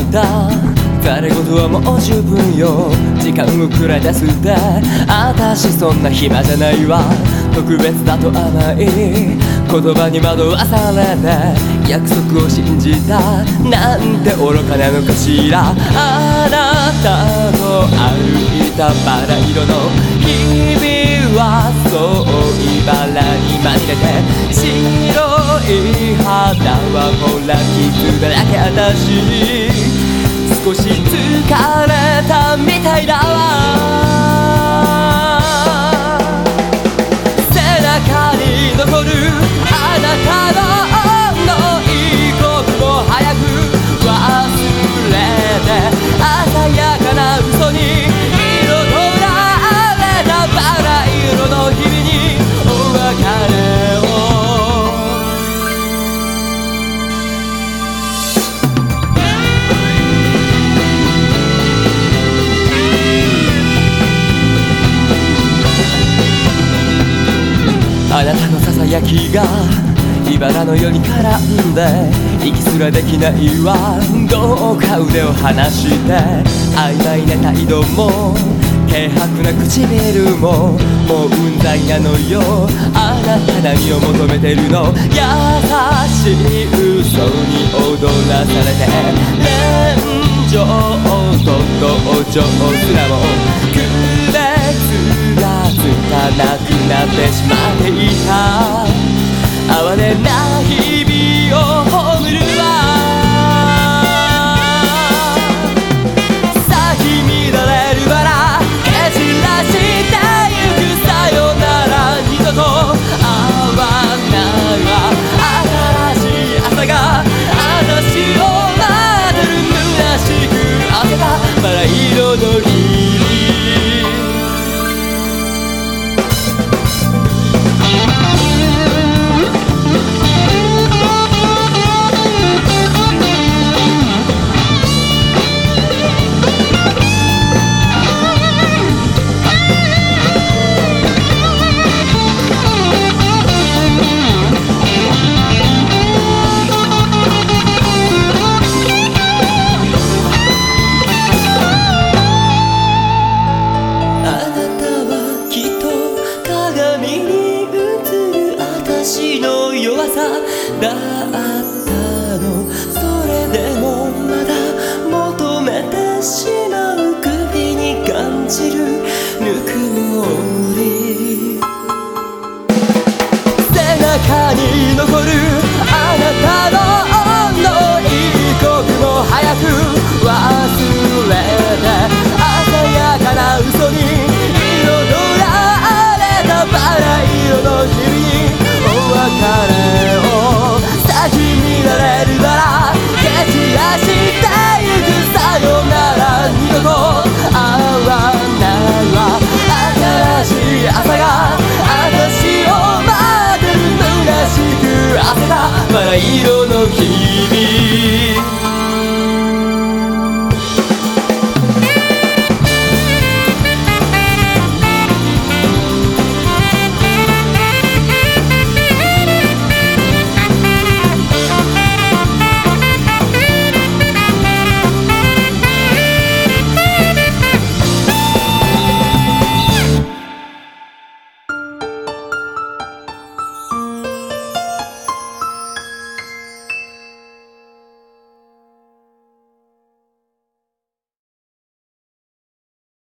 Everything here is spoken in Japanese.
た誰事はもう十分よ。時間をくらい出すってあたしそんな暇じゃないわ。特別だと甘い言葉に惑わされて約束を信じたなんて愚かなのかしら。あなたと歩いたバラ色の日々はそういばらにまみれて白い肌はほら傷だらけ。あたし少し疲れたみたいだわ。背中に残るあなたの一刻も早く忘れて鮮やかな嘘に彩られたバラ色の日々にお別れを。あなたのささやきが茨のように絡んで息すらできないわ。どうか腕を離して曖昧な態度も軽薄な唇ももううんざりなのよ。あなた何を求めてるの。優しい嘘に踊らされて恋情と同情すらも区別がつかなくなってしまっていた。哀れな日々を葬るわ。咲き乱れるバラ蹴散らしてゆくさよなら二度と会わないわ。新しい朝が私を待ってる虚しく汗がバラ色の日々。だったの。それでもまだ求めてしまう首に感じるぬくもり。背中に残るあなたの一刻も早く忘れて鮮やかな嘘に彩られたバラ色の日々